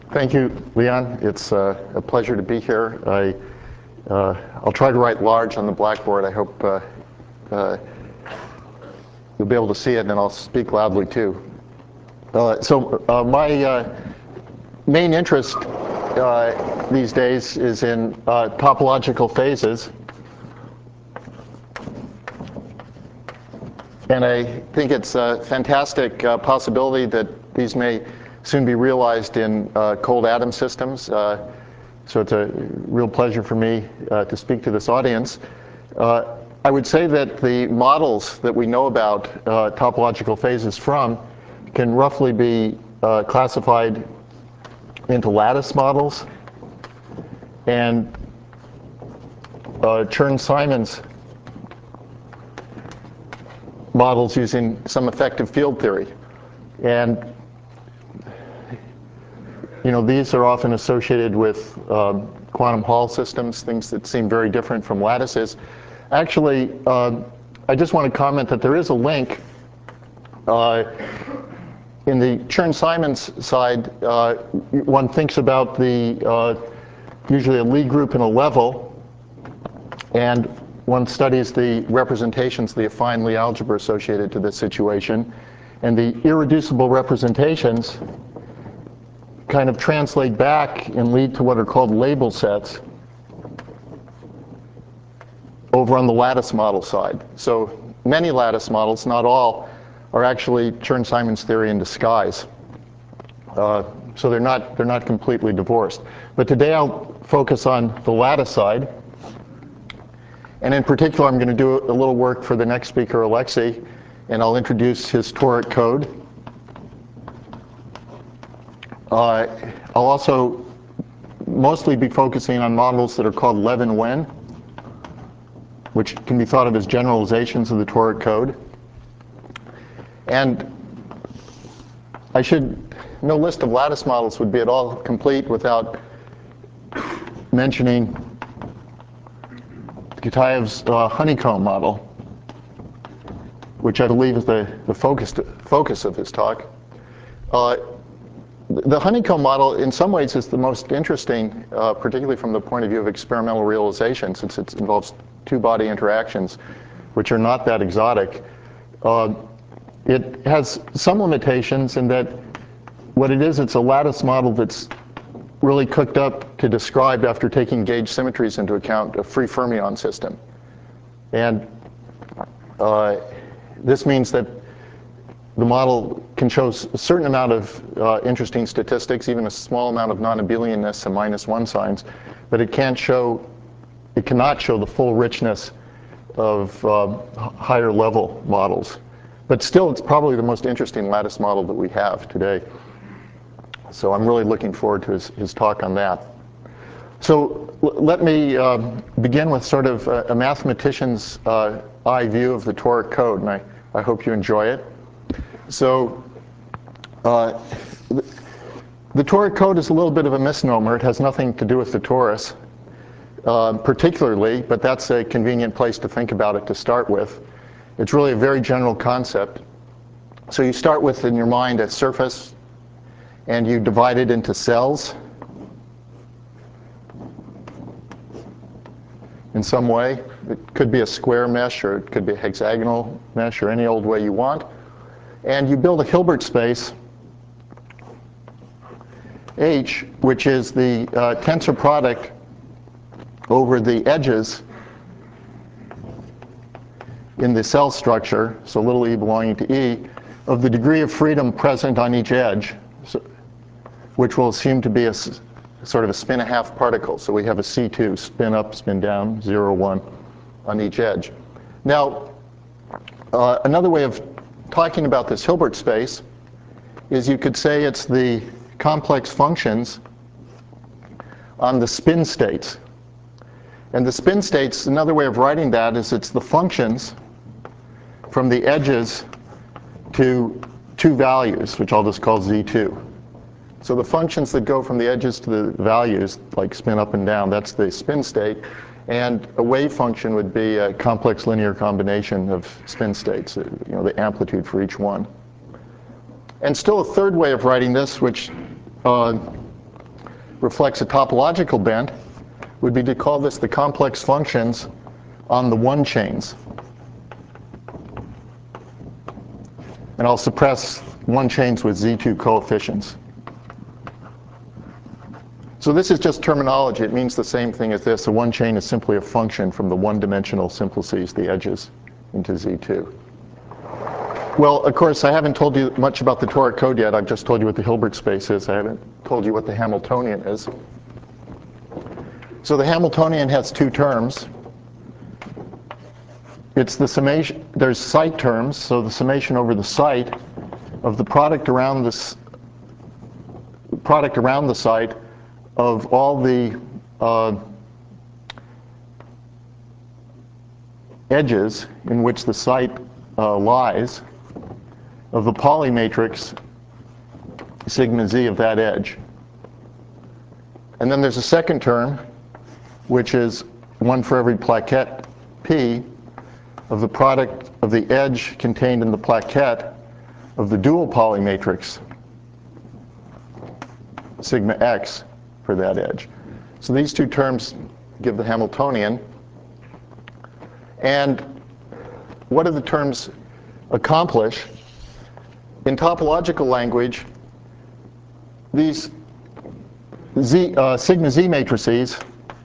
Thank you, Leon. It's a pleasure to be here. I'll try to write large on the blackboard. I hope you'll be able to see it, and I'll speak loudly too. My main interest these days is in topological phases. And I think it's a fantastic possibility that these may soon be realized in cold atom systems. So it's a real pleasure for me to speak to this audience. I would say that the models that we know about topological phases from can roughly be classified into lattice models and Chern-Simons models using some effective field theory. And these are often associated with quantum Hall systems, things that seem very different from lattices. Actually, I just want to comment that there is a link in the Chern-Simons side. One thinks about usually a Lie group in a level, and one studies the representations, the affine Lie algebra associated to this situation. And the irreducible representations kind of translate back and lead to what are called label sets over on the lattice model side. So many lattice models, not all, are actually Chern-Simons theory in disguise. So they're not completely divorced. But today I'll focus on the lattice side. And in particular, I'm going to do a little work for the next speaker, Alexei, and I'll introduce his toric code. I'll also mostly be focusing on models that are called Levin-Wen, which can be thought of as generalizations of the toric code. And no list of lattice models would be at all complete without mentioning Kitaev's honeycomb model, which I believe is the focus of his talk. The honeycomb model, in some ways, is the most interesting, particularly from the point of view of experimental realization, since it involves two-body interactions, which are not that exotic. It has some limitations in that what it is, it's a lattice model that's really cooked up to describe, after taking gauge symmetries into account, a free fermion system. And this means that the model can show a certain amount of interesting statistics, even a small amount of non-abelianness and -1 signs, but it cannot show the full richness of higher level models. But still, it's probably the most interesting lattice model that we have today. So I'm really looking forward to his talk on that. So let me begin with sort of a mathematician's eye view of the toric code, and I hope you enjoy it. So the toric code is a little bit of a misnomer. It has nothing to do with the torus particularly, but that's a convenient place to think about it to start with. It's really a very general concept. So you start with, in your mind, a surface, and you divide it into cells in some way. It could be a square mesh, or it could be a hexagonal mesh, or any old way you want. And you build a Hilbert space, H, which is the tensor product over the edges in the cell structure, so little e belonging to E, of the degree of freedom present on each edge, which will assume to be a sort of a spin-a-half particle. So we have a C2, spin up, spin down, 0, 1 on each edge. Now, another way of talking about this Hilbert space is you could say it's the complex functions on the spin states. And the spin states, another way of writing that is it's the functions from the edges to two values, which I'll just call Z2. So the functions that go from the edges to the values, like spin up and down, that's the spin state. And a wave function would be a complex linear combination of spin states, the amplitude for each one. And still a third way of writing this, which reflects a topological bent would be to call this the complex functions on the one chains. And I'll suppress one chains with Z2 coefficients. So this is just terminology. It means the same thing as this. A one chain is simply a function from the one-dimensional simplices, the edges, into Z2. Well, of course, I haven't told you much about the toric code yet. I've just told you what the Hilbert space is. I haven't told you what the Hamiltonian is. So the Hamiltonian has two terms. It's the summation. There's site terms, so the summation over the site of the product around the site of all the edges in which the site lies of the Pauli matrix sigma z of that edge. And then there's a second term, which is one for every plaquette P of the product of the edge contained in the plaquette of the dual Pauli matrix sigma x for that edge. So these two terms give the Hamiltonian. And what do the terms accomplish? In topological language, these sigma z matrices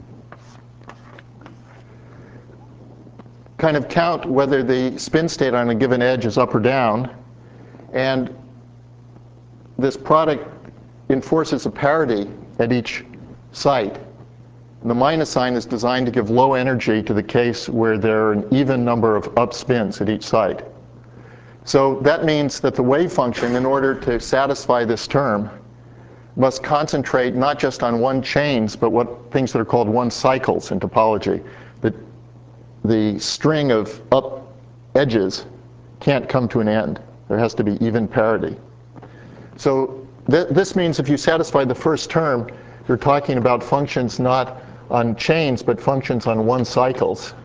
kind of count whether the spin state on a given edge is up or down. And this product enforces a parity at each site. And the minus sign is designed to give low energy to the case where there are an even number of up spins at each site. So that means that the wave function, in order to satisfy this term, must concentrate not just on one chains, but things that are called one cycles in topology. The string of up edges can't come to an end. There has to be even parity. So this means if you satisfy the first term, you're talking about functions not on chains, but functions on one cycles.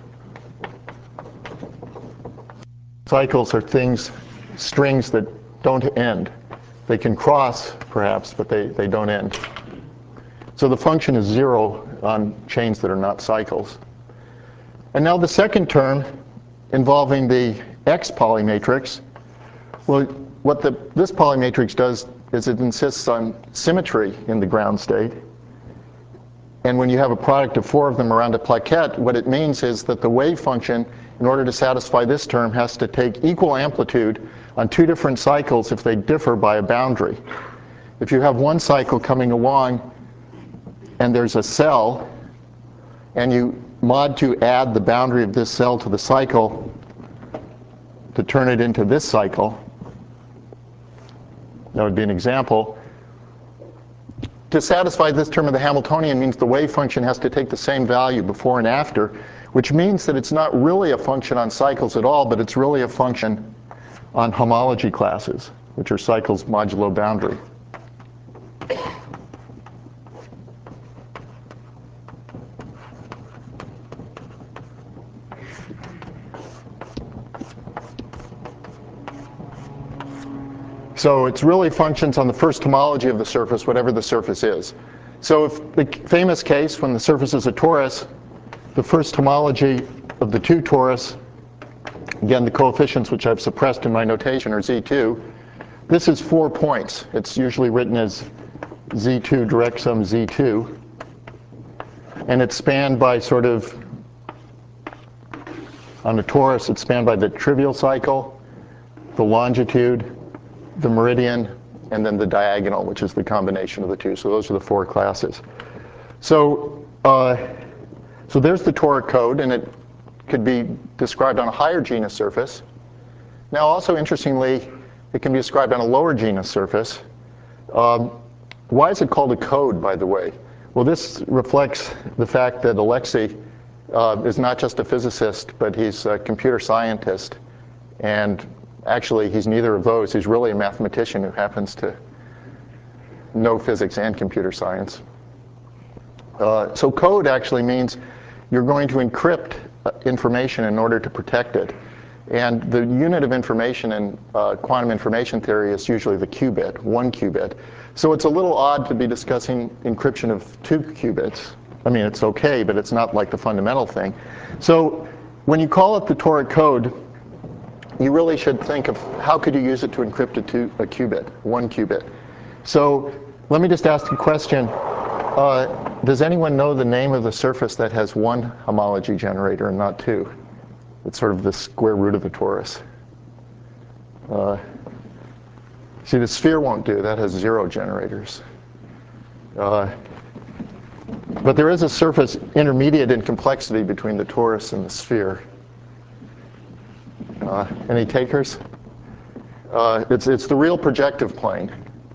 Cycles are strings that don't end. They can cross, perhaps, but they don't end. So the function is 0 on chains that are not cycles. And now the second term, involving the X Pauli matrix, well, what this Pauli matrix does is it insists on symmetry in the ground state. And when you have a product of 4 of them around a plaquette, what it means is that the wave function, in order to satisfy this term, has to take equal amplitude on 2 different cycles if they differ by a boundary. If you have one cycle coming along and there's a cell, and you mod to add the boundary of this cell to the cycle to turn it into this cycle, that would be an example. To satisfy this term of the Hamiltonian means the wave function has to take the same value before and after, which means that it's not really a function on cycles at all, but it's really a function on homology classes, which are cycles modulo boundary. So it's really functions on the first homology of the surface, whatever the surface is. So if the famous case, when the surface is a torus, the first homology of the two torus, again, the coefficients which I've suppressed in my notation are Z2. This is 4 points. It's usually written as Z2 direct sum Z2. And it's spanned by sort of, on a torus, it's spanned by the trivial cycle, the longitude, the meridian, and then the diagonal, which is the combination of the two. So those are the 4 classes. So there's the toric code, and it could be described on a higher genus surface. Now, also interestingly, it can be described on a lower genus surface. Why is it called a code, by the way? Well, this reflects the fact that Alexei is not just a physicist, but he's a computer scientist. And actually, he's neither of those. He's really a mathematician who happens to know physics and computer science. So code actually means you're going to encrypt information in order to protect it. And the unit of information in quantum information theory is usually the qubit, 1 qubit. So it's a little odd to be discussing encryption of 2 qubits. I mean, it's okay, but it's not like the fundamental thing. So when you call it the toric code, you really should think of how could you use it to encrypt a qubit, 1 qubit. So let me just ask a question. Does anyone know the name of the surface that has 1 homology generator and not 2? It's sort of the square root of the torus. See, the sphere won't do. That has 0 generators. But there is a surface intermediate in complexity between the torus and the sphere. Any takers? It's the real projective plane.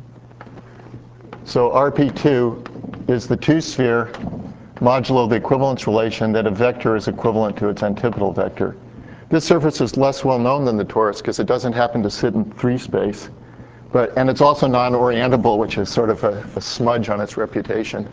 So RP2 is the 2-sphere modulo the equivalence relation that a vector is equivalent to its antipodal vector. This surface is less well known than the torus because it doesn't happen to sit in 3 space. And it's also non-orientable, which is sort of a smudge on its reputation.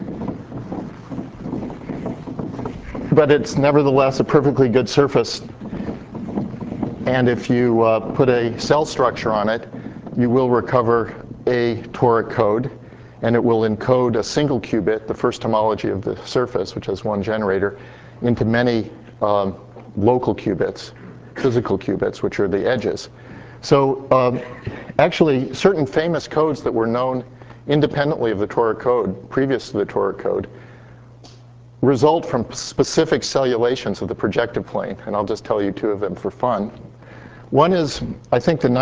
But it's nevertheless a perfectly good surface. And if you put a cell structure on it, you will recover a toric code. And it will encode a single qubit, the first homology of the surface, which has 1 generator, into many local qubits, physical qubits, which are the edges. So actually, certain famous codes that were known independently of the toric code, previous to the toric code, result from specific cellulations of the projective plane. And I'll just tell you 2 of them for fun. One is, I think, the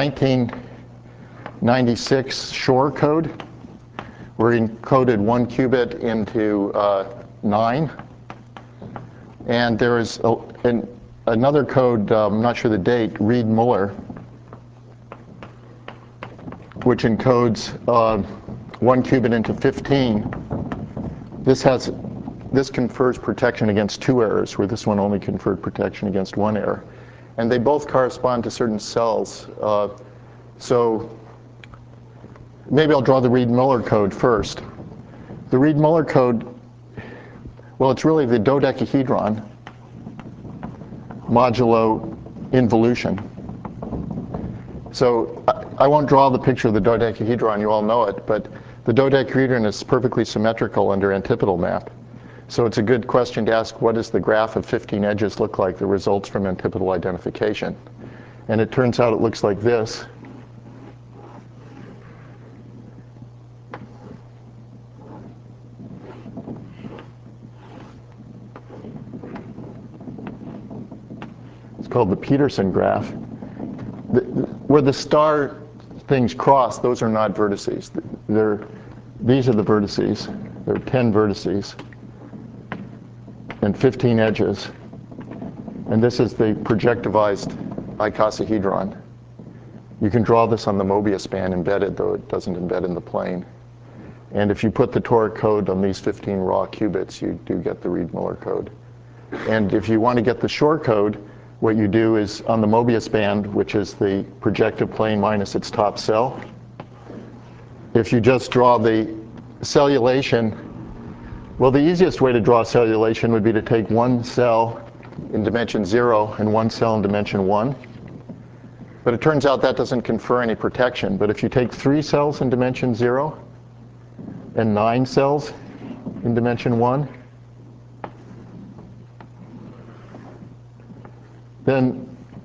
1996 Shor code, where he encoded 1 qubit into 9. And there is another code, I'm not sure the date, Reed-Muller, which encodes 1 qubit into 15. This confers protection against 2 errors, where this one only conferred protection against 1 error. And they both correspond to certain cells. So maybe I'll draw the Reed-Muller code first. The Reed-Muller code, well, it's really the dodecahedron modulo involution. So I won't draw the picture of the dodecahedron, you all know it, but the dodecahedron is perfectly symmetrical under antipodal map. So it's a good question to ask, what does the graph of 15 edges look like that results from antipodal identification? And it turns out it looks like this. It's called the Peterson graph. Where the star things cross, those are not vertices. These are the vertices. There are 10 vertices and 15 edges. And this is the projectivized icosahedron. You can draw this on the Mobius band embedded, though it doesn't embed in the plane. And if you put the toric code on these 15 raw qubits, you do get the Reed-Muller code. And if you want to get the Shor code, what you do is on the Mobius band, which is the projective plane minus its top cell, if you just draw the cellulation, well, the easiest way to draw cellulation would be to take 1 cell in dimension 0 and 1 cell in dimension 1. But it turns out that doesn't confer any protection. But if you take 3 cells in dimension 0 and 9 cells in dimension 1, then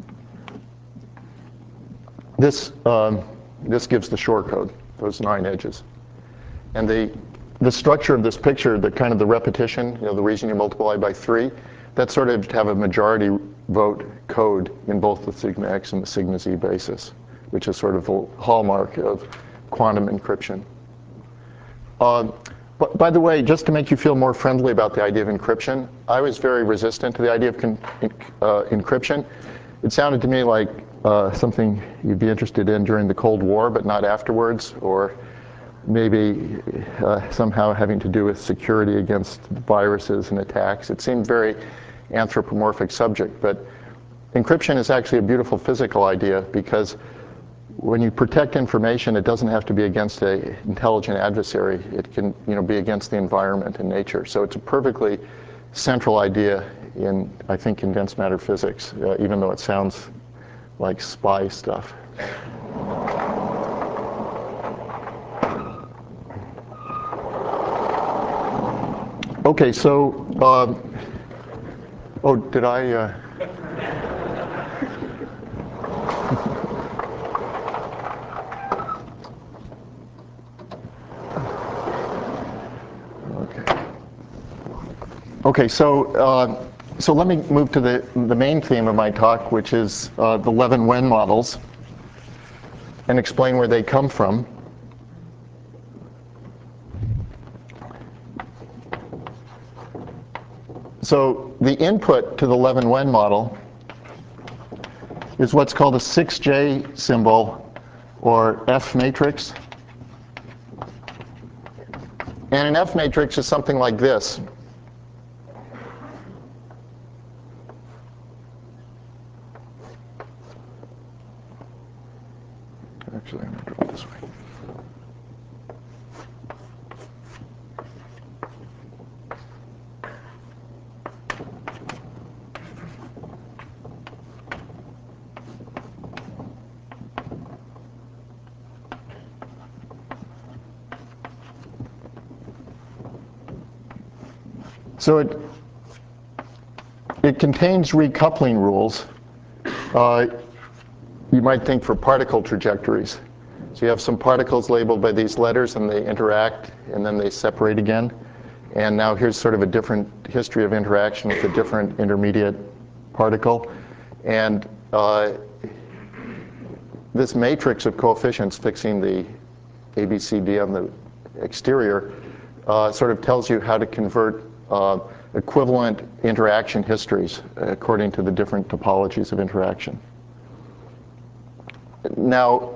this gives the Shor code, those 9 edges. And the structure of this picture, the kind of the repetition, the reason you multiply by 3, that's sort of to have a majority vote code in both the sigma x and the sigma z basis, which is sort of the hallmark of quantum encryption. But by the way, just to make you feel more friendly about the idea of encryption, I was very resistant to the idea of encryption. It sounded to me like something you'd be interested in during the Cold War, but not afterwards, or maybe somehow having to do with security against viruses and attacks. It seemed very anthropomorphic subject, but encryption is actually a beautiful physical idea, because when you protect information, it doesn't have to be against an intelligent adversary. It can be against the environment and nature. So it's a perfectly central idea in, I think, condensed matter physics, even though it sounds like spy stuff. Okay, so, oh, did I? Okay, so let me move to the main theme of my talk, which is the Levin-Wen models, and explain where they come from. So the input to the Levin-Wen model is what's called a 6J symbol, or F matrix. And an F matrix is something like this. Actually, I'm going to draw it this way. So it contains recoupling rules. You might think for particle trajectories. So you have some particles labeled by these letters, and they interact, and then they separate again. And now here's sort of a different history of interaction with a different intermediate particle. And this matrix of coefficients fixing the A, B, C, D on the exterior sort of tells you how to convert equivalent interaction histories according to the different topologies of interaction. Now,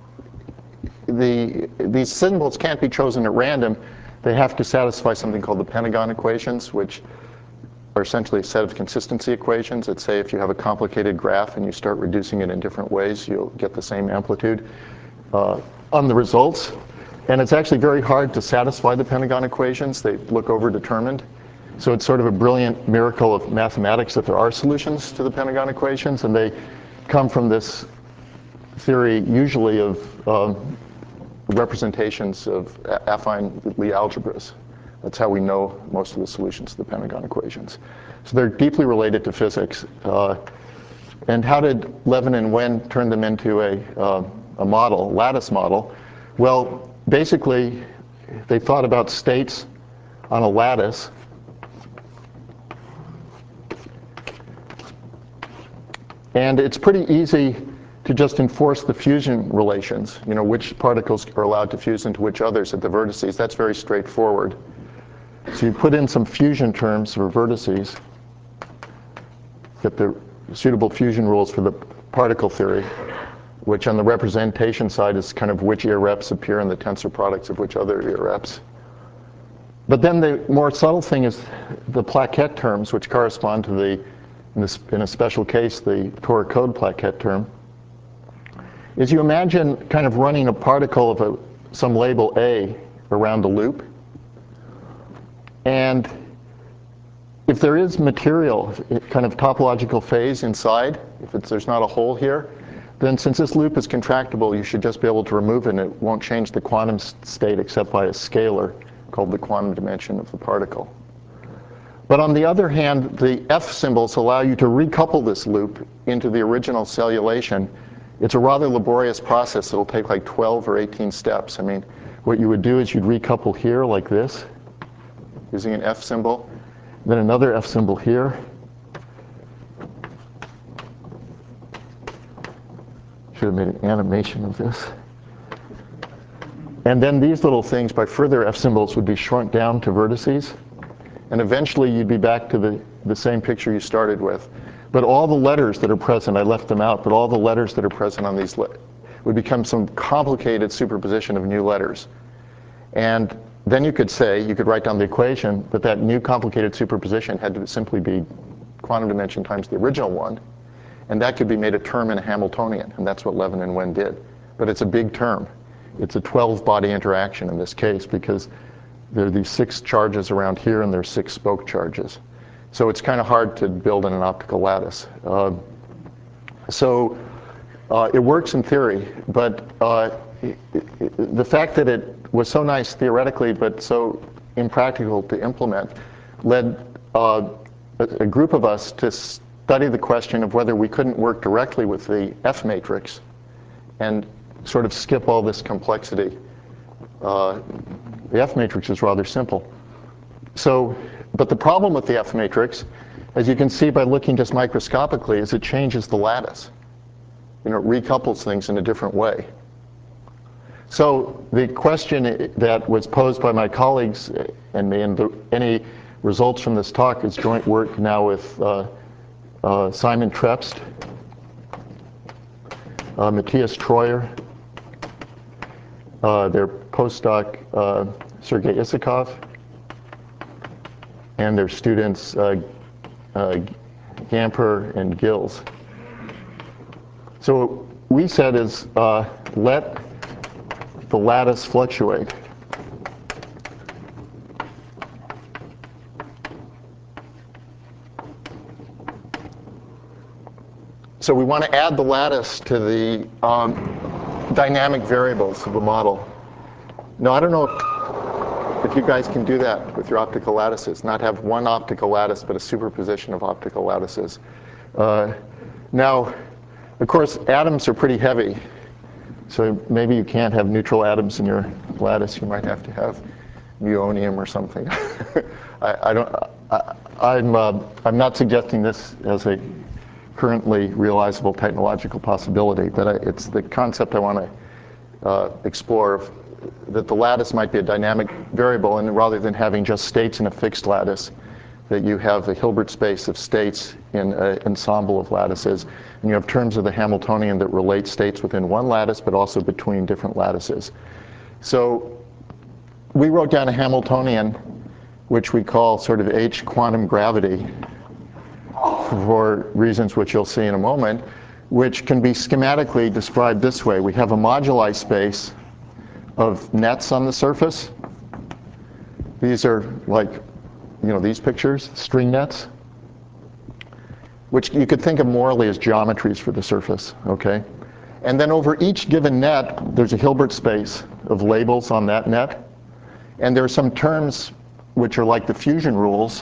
these symbols can't be chosen at random. They have to satisfy something called the Pentagon equations, which are essentially a set of consistency equations that say if you have a complicated graph and you start reducing it in different ways, you'll get the same amplitude on the results. And it's actually very hard to satisfy the Pentagon equations. They look overdetermined. So it's sort of a brilliant miracle of mathematics that there are solutions to the Pentagon equations, and they come from this theory usually of representations of affine Lie algebras. That's how we know most of the solutions to the Pentagon equations. So they're deeply related to physics. And how did Levin and Wen turn them into a model, lattice model? Well, basically, they thought about states on a lattice. And it's pretty easy to just enforce the fusion relations, you know, which particles are allowed to fuse into which others at the vertices. That's very straightforward. So you put in some fusion terms for vertices, get the suitable fusion rules for the particle theory, which on the representation side is kind of which ear-reps appear in the tensor products of which other ear-reps. But then the more subtle thing is the plaquette terms, which correspond to the, in a special case, the toric code plaquette term. Is you imagine kind of running a particle of some label A around a loop. And if there is material, kind of topological phase inside, if there's not a hole here, then since this loop is contractible, you should just be able to remove it, and it won't change the quantum state except by a scalar called the quantum dimension of the particle. But on the other hand, the F symbols allow you to recouple this loop into the original cellulation. It's a rather laborious process. It'll take like 12 or 18 steps. I mean, what you would do is you'd recouple here like this, using an F symbol, then another F symbol here. Should have made an animation of this. And then these little things, by further F symbols, would be shrunk down to vertices. And eventually, you'd be back to the same picture you started with. But all the letters that are present, I left them out, but all the letters that are present on these would become some complicated superposition of new letters. And then you could say, you could write down the equation, but that new complicated superposition had to simply be quantum dimension times the original one. And that could be made a term in a Hamiltonian, and that's what Levin and Wen did. But it's a big term. It's a 12-body interaction in this case, because there are these 6 charges around here, and there's 6 spoke charges. So it's kind of hard to build in an optical lattice. So It works in theory, but the fact that it was so nice theoretically but so impractical to implement led a group of us to study the question of whether we couldn't work directly with the F matrix and sort of skip all this complexity. The F matrix is rather simple. So, but the problem with the F matrix, as you can see by looking just microscopically, is it changes the lattice. It recouples things in a different way. So the question that was posed by my colleagues and me, and any results from this talk is joint work now with Simon Trebst, Matthias Treuer, their postdoc Sergei Isakov, and their students Gamper and Gills. So what we said is let the lattice fluctuate. So we want to add the lattice to the dynamic variables of the model. Now, I don't know if you guys can do that with your optical lattices, not have one optical lattice, but a superposition of optical lattices. Now, of course, atoms are pretty heavy. So maybe you can't have neutral atoms in your lattice. You might have to have muonium or something. I'm not suggesting this as a currently realizable technological possibility, but it's the concept I want to explore, that the lattice might be a dynamic variable, and rather than having just states in a fixed lattice, that you have a Hilbert space of states in an ensemble of lattices. And you have terms of the Hamiltonian that relate states within one lattice, but also between different lattices. So we wrote down a Hamiltonian, which we call sort of H quantum gravity, for reasons which you'll see in a moment, which can be schematically described this way. We have a moduli space of nets on the surface. These are like, these pictures, string nets, which you could think of morally as geometries for the surface, okay? And then over each given net, there's a Hilbert space of labels on that net. And there are some terms which are like the fusion rules,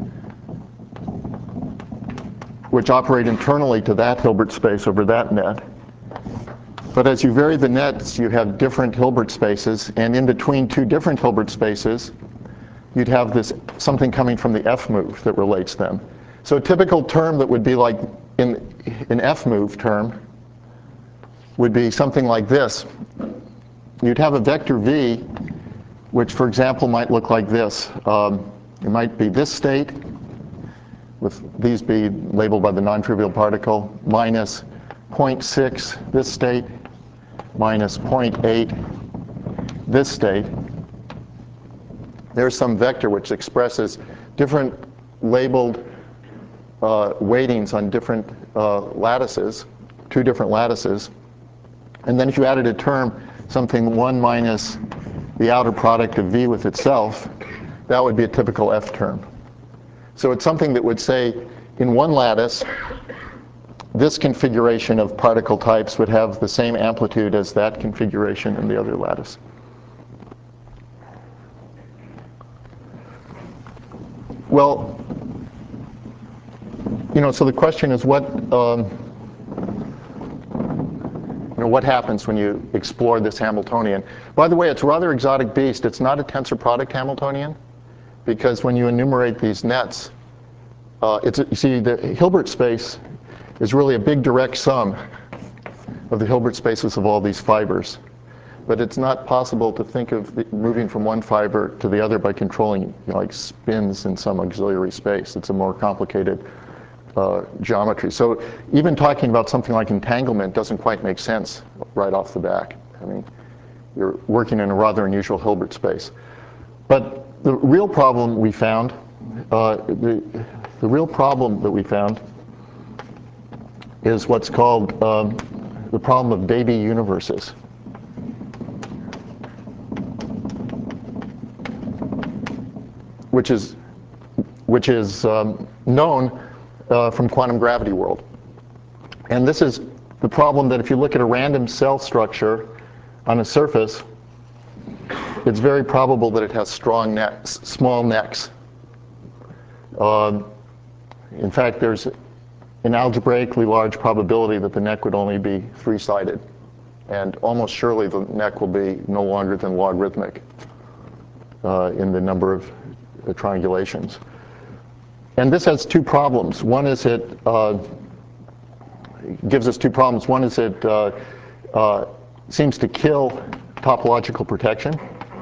which operate internally to that Hilbert space over that net. But as you vary the nets, you have different Hilbert spaces, and in between two different Hilbert spaces, you'd have this something coming from the F move that relates them. So a typical term that would be like an F move term would be something like this. You'd have a vector V, which, for example, might look like this. It might be this state, with these be labeled by the non-trivial particle, minus 0.6 this state, minus 0.8 this state. There's some vector which expresses different labeled weightings on different lattices, two different lattices. And then if you added a term, something 1 minus the outer product of V with itself, that would be a typical F term. So it's something that would say, in one lattice, this configuration of particle types would have the same amplitude as that configuration in the other lattice. Well, so the question is what happens when you explore this Hamiltonian? By the way, it's a rather exotic beast. It's not a tensor product Hamiltonian, because when you enumerate these nets, you see the Hilbert space is really a big direct sum of the Hilbert spaces of all these fibers. But it's not possible to think of moving from one fiber to the other by controlling like spins in some auxiliary space. It's a more complicated geometry. So even talking about something like entanglement doesn't quite make sense right off the back. I mean, you're working in a rather unusual Hilbert space. But the real problem we found, the real problem that we found is what's called the problem of baby universes. Which is known from quantum gravity world. And this is the problem that if you look at a random cell structure on a surface, it's very probable that it has strong necks, small necks. In fact, there's an algebraically large probability that the neck would only be three-sided. And almost surely the neck will be no longer than logarithmic in the number of triangulations. And this has two problems. One is it gives us two problems. One is it seems to kill topological protection.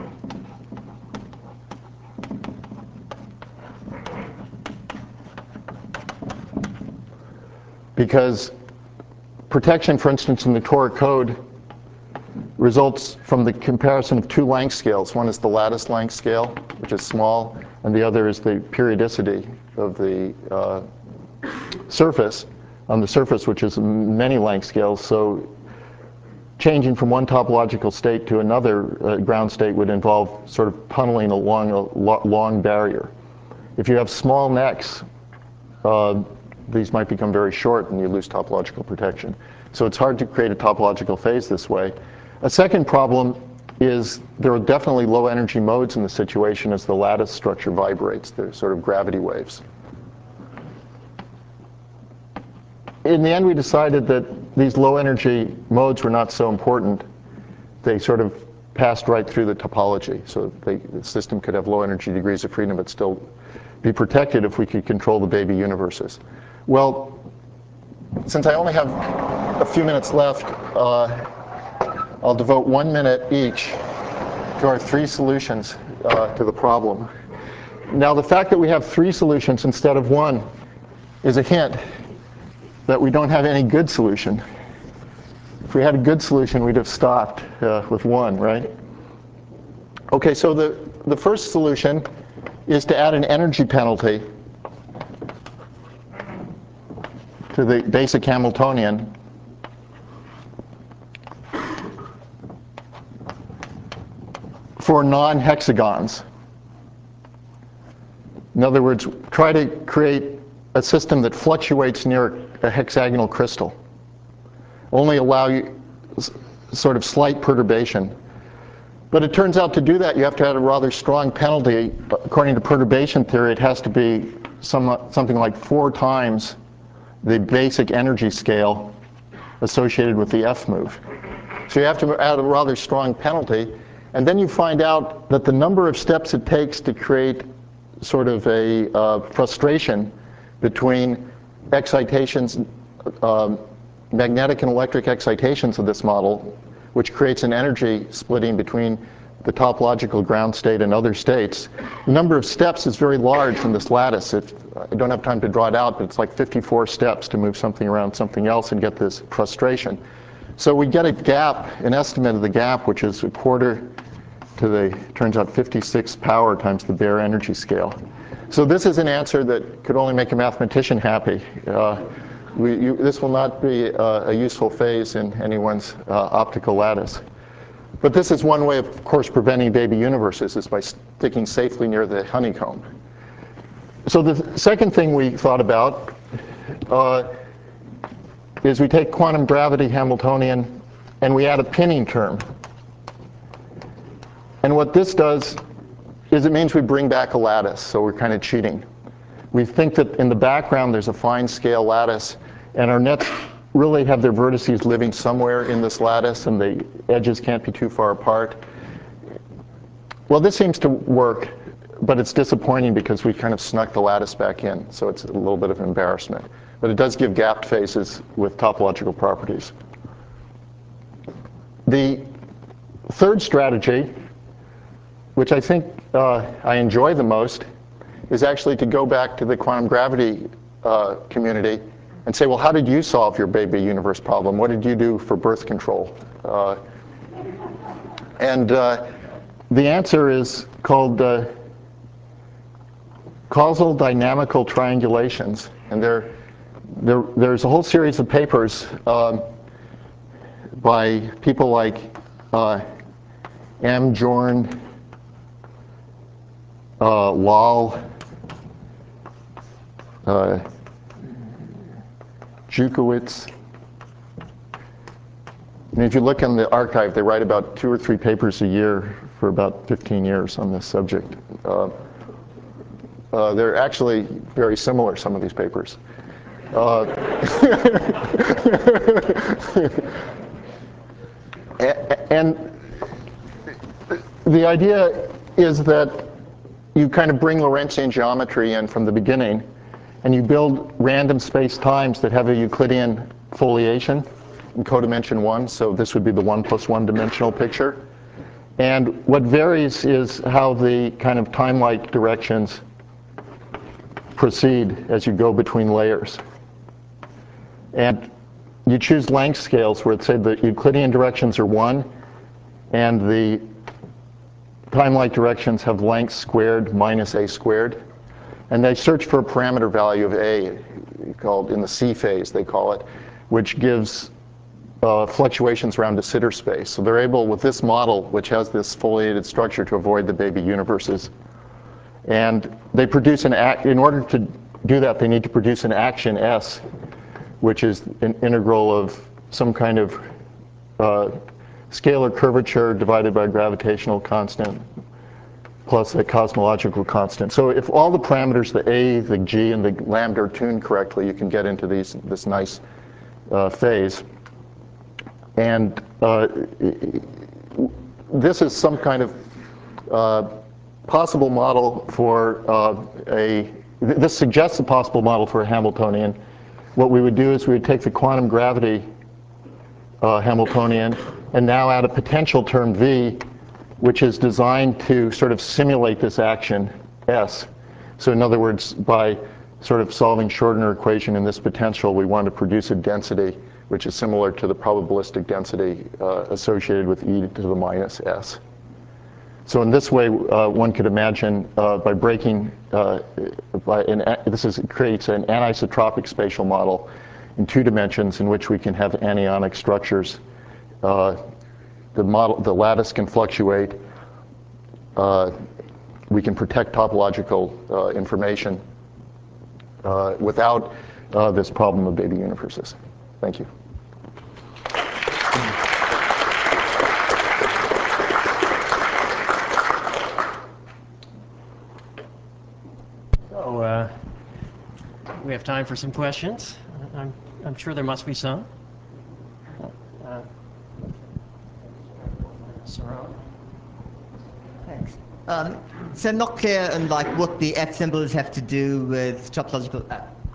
Because protection, for instance, in the Tor code results from the comparison of two length scales. One is the lattice length scale, which is small, and the other is the periodicity of the surface, on the surface, which is many length scales. So changing from one topological state to another ground state would involve sort of tunneling along a long barrier. If you have small necks, these might become very short and you lose topological protection. So it's hard to create a topological phase this way. A second problem is there are definitely low energy modes in the situation as the lattice structure vibrates. They're sort of gravity waves. In the end, we decided that these low energy modes were not so important. They sort of passed right through the topology. So the system could have low energy degrees of freedom but still be protected if we could control the baby universes. Well, since I only have a few minutes left, I'll devote 1 minute each to our three solutions to the problem. Now, the fact that we have three solutions instead of one is a hint that we don't have any good solution. If we had a good solution, we'd have stopped with one, right? Okay, so the first solution is to add an energy penalty to the basic Hamiltonian for non-hexagons. In other words, try to create a system that fluctuates near a hexagonal crystal. Only allow you sort of slight perturbation. But it turns out to do that, you have to add a rather strong penalty. According to perturbation theory, it has to be something like 4 times the basic energy scale associated with the F move. So you have to add a rather strong penalty. And then you find out that the number of steps it takes to create sort of a frustration between excitations, magnetic and electric excitations of this model, which creates an energy splitting between the topological ground state and other states. The number of steps is very large in this lattice. I don't have time to draw it out, but it's like 54 steps to move something around something else and get this frustration. So we get a gap, an estimate of the gap, which is a quarter to the, turns out, 56 power times the bare energy scale. So this is an answer that could only make a mathematician happy. This will not be a useful phase in anyone's optical lattice. But this is one way, of course, preventing baby universes is by sticking safely near the honeycomb. So the second thing we thought about is we take quantum gravity Hamiltonian and we add a pinning term. And what this does is it means we bring back a lattice, so we're kind of cheating. We think that in the background there's a fine scale lattice, and our nets really have their vertices living somewhere in this lattice, and the edges can't be too far apart. Well, this seems to work, but it's disappointing because we kind of snuck the lattice back in, so it's a little bit of an embarrassment. But it does give gapped phases with topological properties. The third strategy, which I think I enjoy the most, is actually to go back to the quantum gravity community and say, well, how did you solve your baby universe problem? What did you do for birth control? And the answer is called causal dynamical triangulations. And there's a whole series of papers by people like M. Jorn, Lal, Jukowitz, And if you look in the archive, they write about 2 or 3 papers a year for about 15 years on this subject. They're actually very similar, some of these papers. And the idea is that you kind of bring Lorentzian geometry in from the beginning, and you build random space-times that have a Euclidean foliation in codimension 1. So this would be the 1 + 1 dimensional picture. And what varies is how the kind of time-like directions proceed as you go between layers. And you choose length scales where, say, the Euclidean directions are 1, and the time-like directions have length squared minus a squared. And they search for a parameter value of a, called in the C phase, they call it, which gives fluctuations around de Sitter space. So they're able, with this model, which has this foliated structure, to avoid the baby universes. And they produce in order to do that, they need to produce an action S, which is an integral of some kind of scalar curvature divided by a gravitational constant plus a cosmological constant. So if all the parameters, the A, the G, and the lambda are tuned correctly, you can get into this nice phase. And this is some kind of possible model for this suggests a possible model for a Hamiltonian. What we would do is we would take the quantum gravity Hamiltonian and now add a potential term V, which is designed to sort of simulate this action S. So in other words, by sort of solving Schrodinger equation in this potential, we want to produce a density which is similar to the probabilistic density associated with e to the minus s. So in this way, one could imagine by breaking, this creates an anisotropic spatial model in 2 dimensions in which we can have anionic structures. The lattice can fluctuate. We can protect topological information without this problem of baby universes. Thank you. So we have time for some questions. I'm sure there must be some. Sarah? Thanks. So I'm not clear on what the F symbols have to do with topological.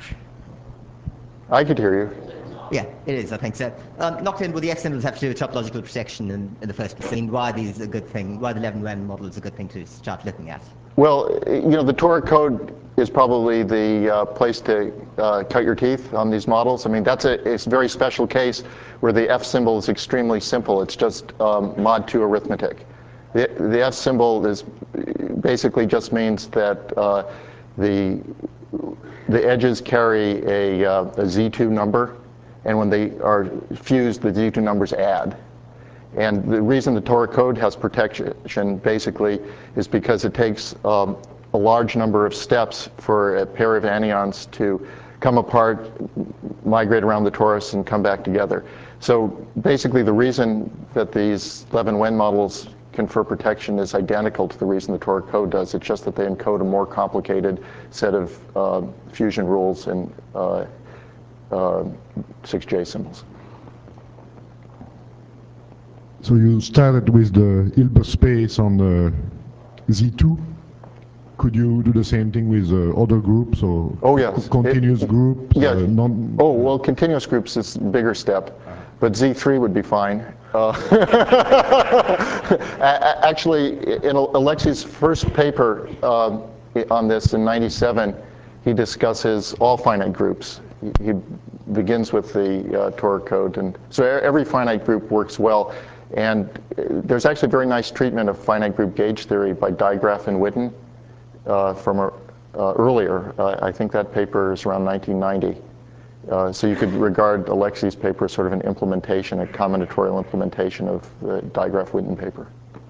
I could hear you. Yeah, it is. I think so. Not clear what the F symbols have to do with topological protection in the first place. I mean, why these are a good thing? Why the Levin-Wen model is a good thing to start looking at? Well, the toric code is probably the place to cut your teeth on these models. I mean, it's a very special case where the F symbol is extremely simple. It's just mod 2 arithmetic. The F symbol basically just means that the edges carry a Z2 number, and when they are fused, the Z2 numbers add. And the reason the toric code has protection basically is because it takes a large number of steps for a pair of anyons to come apart, migrate around the torus, and come back together. So basically the reason that these Levin-Wen models confer protection is identical to the reason the toric code does. It's just that they encode a more complicated set of fusion rules and 6J symbols. So you started with the Hilbert space on the Z2. Could you do the same thing with other groups or yes. Continuous groups? Yeah. Well, continuous groups is a bigger step, but Z3 would be fine. Actually, in Alexei's first paper on this in '97, he discusses all finite groups. He begins with the toric code, and so every finite group works well. And there's actually a very nice treatment of finite group gauge theory by Dijkgraaf and Witten from earlier. I think that paper is around 1990. So you could regard Alexei's paper as sort of an implementation, a combinatorial implementation of the Dijkgraaf-Witten paper.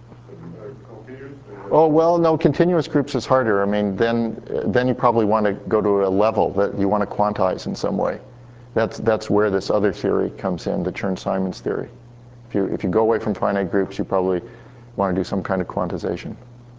Oh, well, no, continuous groups is harder. I mean, then you probably want to go to a level that you want to quantize in some way. That's where this other theory comes in, the Chern-Simons theory. If you go away from finite groups, you probably want to do some kind of quantization.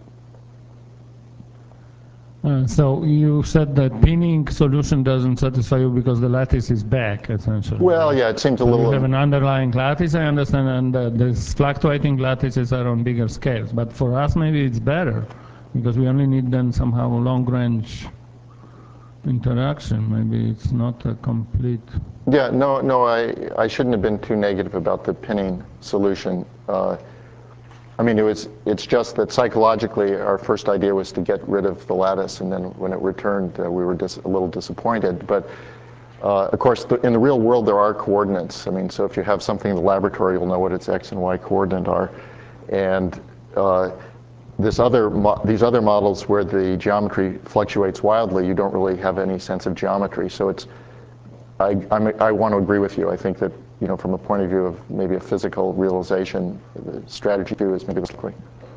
So you said that pinning solution doesn't satisfy you because the lattice is back, essentially. Well, yeah, it seems a So little. you have an underlying lattice, I understand, and these fluctuating lattices are on bigger scales. But for us, maybe it's better because we only need then somehow long-range interaction. Maybe it's not a complete. Yeah, no, I shouldn't have been too negative about the pinning solution. I mean, it's just that psychologically, our first idea was to get rid of the lattice, and then when it returned, we were a little disappointed. But of course, in the real world, there are coordinates. I mean, so if you have something in the laboratory, you'll know what its x and y coordinate are. And these other models where the geometry fluctuates wildly, you don't really have any sense of geometry. So I want to agree with you. I think that, from a point of view of maybe a physical realization, the strategy two is maybe less likely.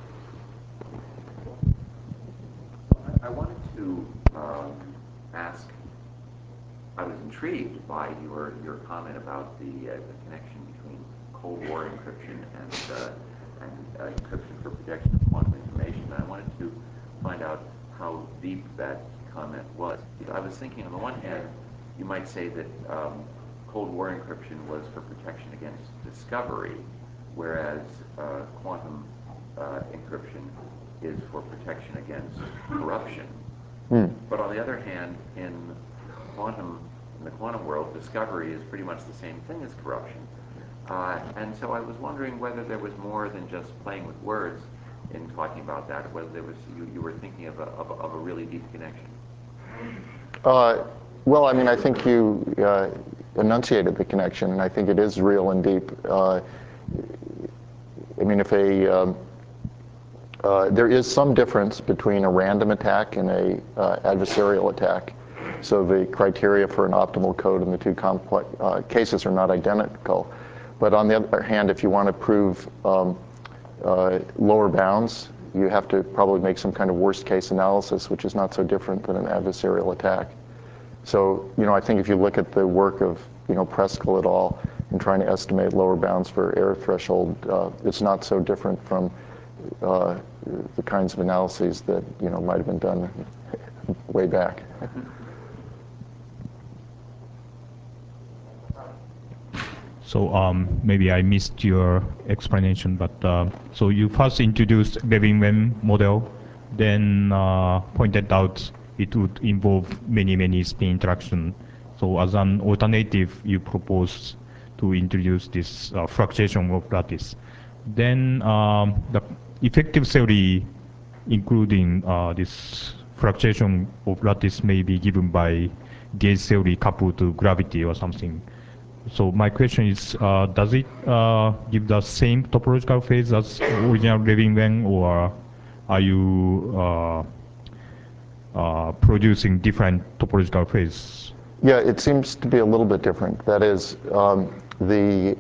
I wanted to ask, I was intrigued by your comment about the connection between Cold War encryption and encryption for protection of quantum information. And I wanted to find out how deep that comment was. I was thinking, on the one hand, you might say that Cold War encryption was for protection against discovery, whereas quantum encryption is for protection against corruption. But on the other hand, in the quantum world, discovery is pretty much the same thing as corruption. And so I was wondering whether there was more than just playing with words in talking about that, whether there was you were thinking of a really deep connection. Well, I mean, I think you enunciated the connection, and I think it is real and deep. I mean, if there is some difference between a random attack and a adversarial attack. So the criteria for an optimal code in the two cases are not identical. But on the other hand, if you want to prove lower bounds, you have to probably make some kind of worst case analysis, which is not so different than an adversarial attack. So, I think if you look at the work of, Preskill et al. In trying to estimate lower bounds for error threshold, it's not so different from the kinds of analyses that, might have been done way back. So maybe I missed your explanation, but so you first introduced Levin-Wen model, then pointed out it would involve many spin interaction. So as an alternative, you propose to introduce this fluctuation of lattice. Then the effective theory, including this fluctuation of lattice, may be given by gauge theory coupled to gravity or something. So my question is, does it give the same topological phase as original Levin-Wen, or are you producing different topological phase? Yeah, it seems to be a little bit different. That is, in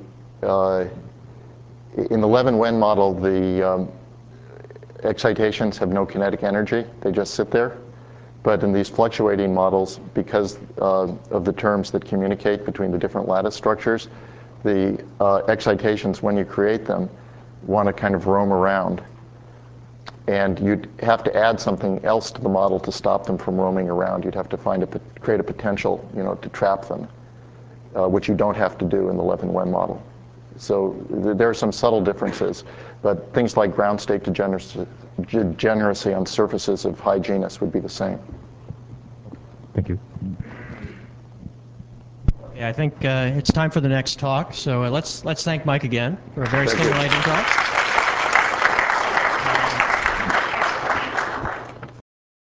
the Levin-Wen model, the excitations have no kinetic energy. They just sit there. But in these fluctuating models, because of the terms that communicate between the different lattice structures, the excitations, when you create them, want to kind of roam around. And you'd have to add something else to the model to stop them from roaming around. You'd have to create a potential, to trap them, which you don't have to do in the Levin-Wen model. So there are some subtle differences, but things like ground state degeneracy on surfaces of high genus would be the same. Thank you. Yeah, I think it's time for the next talk. So let's thank Mike again for a very stimulating talk.